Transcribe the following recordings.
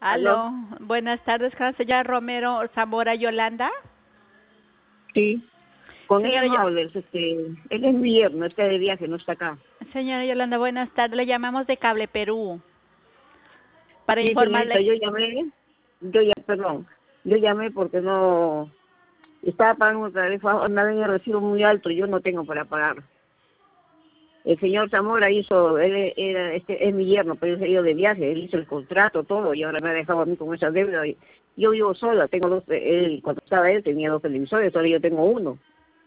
¿Aló? Aló, buenas tardes, con la señora Romero Zamora Yolanda. Sí. Con ella Señora, no hables, él es mi yerno, está de viaje, no está acá. señora Yolanda, buenas tardes. Le llamamos de Cable Perú para Sí, señorita, informarle. perdón, yo llamé porque no, estaba pagando un tarifa, una vez el recibo muy alto, yo no tengo para pagar. El señor Zamora es mi yerno, pero él se ha ido de viaje, él hizo el contrato, todo, y ahora me ha dejado a mí con esa deuda. Yo vivo sola, tengo cuando estaba él tenía 2 televisores, ahora yo tengo uno.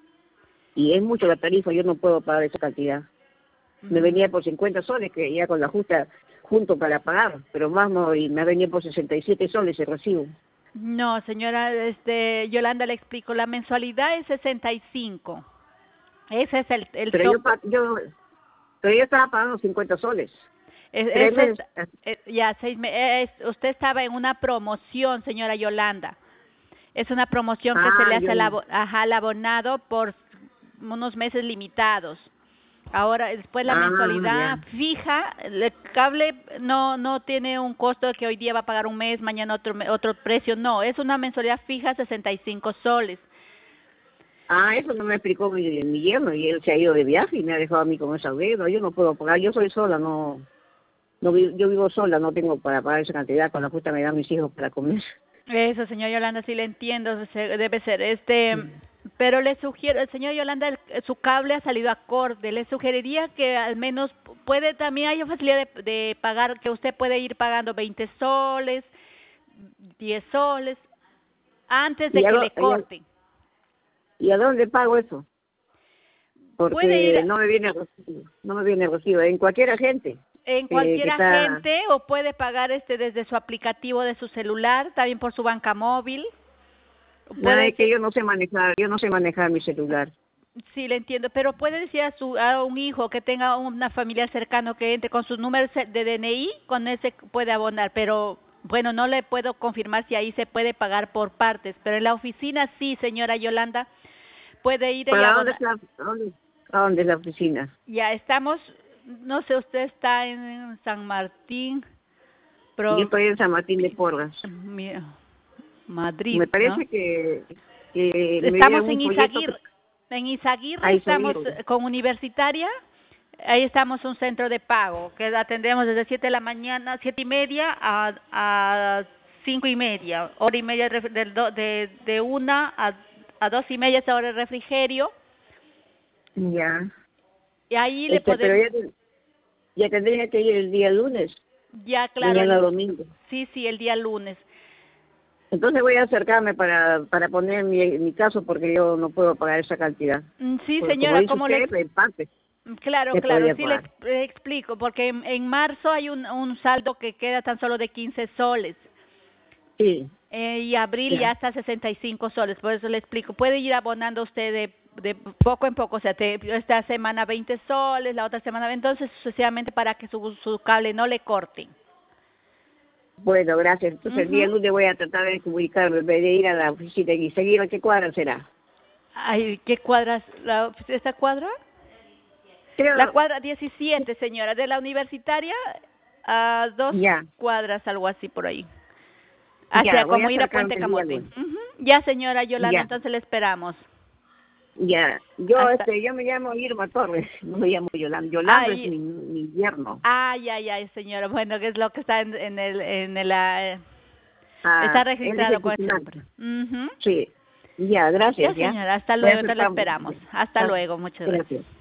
Y es mucho la tarifa, yo no puedo pagar esa cantidad. Me venía por 50 soles, que ya con la justa junto para pagar, pero más no, y me venía por 67 soles el recibo. No, señora, Yolanda, le explico. La mensualidad es 65. Ese es el Pero top. pero yo estaba pagando 50 soles. Es, 3 es- meses. ya, usted estaba en una promoción, señora Yolanda. Es una promoción que se le hace Yo no. al abonado por unos meses limitados. Ahora, después la Ah, mensualidad ya. fija, el cable no tiene un costo que hoy día va a pagar un mes, mañana otro precio, no, es una mensualidad fija, 65 soles. Eso no me explicó mi yerno, y él se ha ido de viaje y me ha dejado a mí con esa deuda. Yo no puedo pagar, yo soy sola, yo vivo sola, no tengo para pagar esa cantidad, con la justa me dan mis hijos para comer. Eso, señor Yolanda, sí le entiendo, debe ser. Pero le sugiero, el señor Yolanda, su cable ha salido acorde. Le sugeriría que al menos puede, también hay facilidad de pagar, que usted puede ir pagando 20 soles, 10 soles, antes de ¿Y a, que dó- le corten. y a dónde pago eso? Puede ir Porque no me viene recibo, en cualquier agente en que cualquier está. agente o puede pagar desde su aplicativo de su celular, también por su banca móvil. Nada, Puede es que decir, yo no sé manejar mi celular. sí, le entiendo, pero puede decir a un hijo que tenga una familiar cercano que entre con sus números de DNI, con ese puede abonar, pero bueno, no le puedo confirmar si ahí se puede pagar por partes, pero en la oficina sí, señora Yolanda, puede ir y ¿Para dónde abonar. está? ¿A dónde es la oficina? Ya estamos, no sé, usted está en San Martín, Yo pero estoy en San Martín de Porras. mi- Madrid, Me ¿no? parece que me Estamos dieron un folleto que En Izaguirre ahí estamos salieron. con Universitaria. Ahí estamos un centro de pago que atendemos desde 7 de la mañana, 7:30 a 5:30, hora y media de 1 a 2:30 es hora de refrigerio. Ya. Y ahí le Pero podemos, ya tendría que ir el día lunes, ya claro, mañana domingo. sí, el día lunes. Entonces voy a acercarme para poner mi caso porque yo no puedo pagar esa cantidad. Sí, Pues como señora, dice ¿cómo le usted, en parte Claro, podría sí pagar. le explico, porque en marzo hay un saldo que queda tan solo de 15 soles. Sí, Y abril ya. ya está 65 soles, por eso le explico. Puede ir abonando usted de poco en poco, o sea, esta semana 20 soles, la otra semana, entonces sucesivamente para que su cable no le corten. Bueno, gracias. Entonces el Ujú. día lunes voy a tratar de comunicarme, en vez de ir a la oficina y seguir a qué cuadra será. Ay, ¿qué cuadras? ¿Esta cuadra? La Creo, cuadra 17, señora, de la universitaria a 2 cuadras, algo así por ahí. Hacia voy a como ir a acercarme Puente el día Camote. lunes. Ujú. Ya, señora Yolanda, Ya, entonces le esperamos. ya. Hasta. Yo me llamo Irma Torres, no me llamo Yolanda. Yolanda es Ay, mi yerno. ay, señora. Bueno, ¿qué es lo que está está Él es registrado el con ese titular. nombre? Ujú. Sí. Ya, Ya, gracias, ya. señora, hasta Voy a luego, entonces le acercarme. esperamos. Ya. Hasta luego, muchas gracias. Gracias.